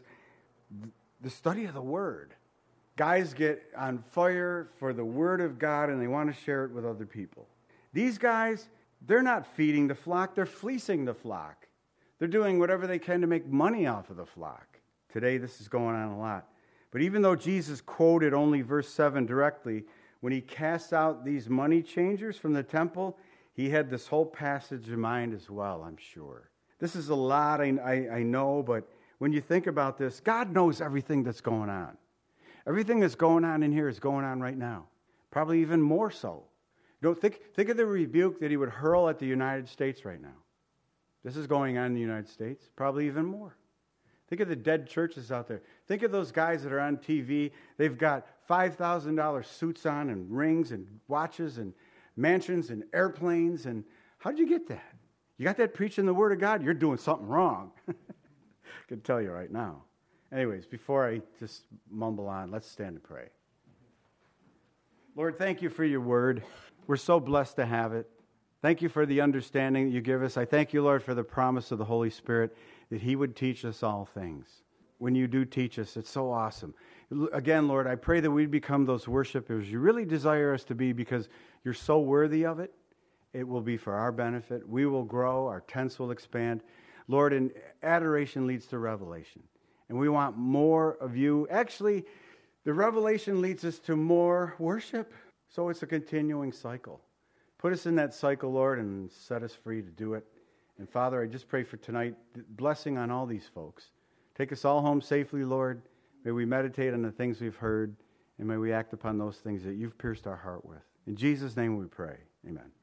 the study of the Word. Guys get on fire for the Word of God and they want to share it with other people. These guys, they're not feeding the flock, they're fleecing the flock. They're doing whatever they can to make money off of the flock. Today, this is going on a lot. But even though Jesus quoted only verse 7 directly, when he cast out these money changers from the temple, he had this whole passage in mind as well, I'm sure. This is a lot, I know, but when you think about this, God knows everything that's going on. Everything that's going on in here is going on right now. Probably even more so. You know, think of the rebuke that he would hurl at the United States right now. This is going on in the United States, probably even more. Think of the dead churches out there. Think of those guys that are on TV. They've got $5,000 suits on and rings and watches and mansions and airplanes. And how did you get that? You got that preaching the Word of God? You're doing something wrong. I can tell you right now. Anyways, before I just mumble on, let's stand and pray. Lord, thank you for your Word. We're so blessed to have it. Thank you for the understanding that you give us. I thank you, Lord, for the promise of the Holy Spirit that He would teach us all things. When you do teach us, it's so awesome. Again, Lord, I pray that we'd become those worshipers you really desire us to be because you're so worthy of it. It will be for our benefit. We will grow. Our tents will expand. Lord, and adoration leads to revelation. And we want more of you. Actually, the revelation leads us to more worship. So it's a continuing cycle. Put us in that cycle, Lord, and set us free to do it. And Father, I just pray for tonight, blessing on all these folks. Take us all home safely, Lord. May we meditate on the things we've heard, and may we act upon those things that you've pierced our heart with. In Jesus' name we pray. Amen.